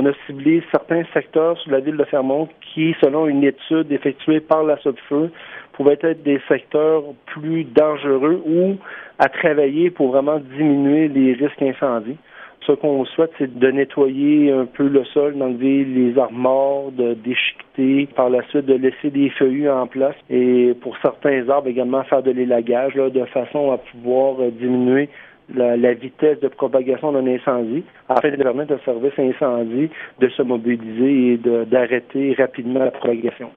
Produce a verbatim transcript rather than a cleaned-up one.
On a ciblé certains secteurs sur la ville de Fermont qui, selon une étude effectuée par la SODFEU, pouvaient être des secteurs plus dangereux ou à travailler pour vraiment diminuer les risques incendies. Ce qu'on souhaite, c'est de nettoyer un peu le sol, d'enlever les arbres morts, de déchiqueter, par la suite de laisser des feuillus en place et pour certains arbres également faire de l'élagage là, de façon à pouvoir euh, diminuer la, la vitesse de propagation d'un incendie afin de permettre au service incendie de se mobiliser et de, d'arrêter rapidement la propagation.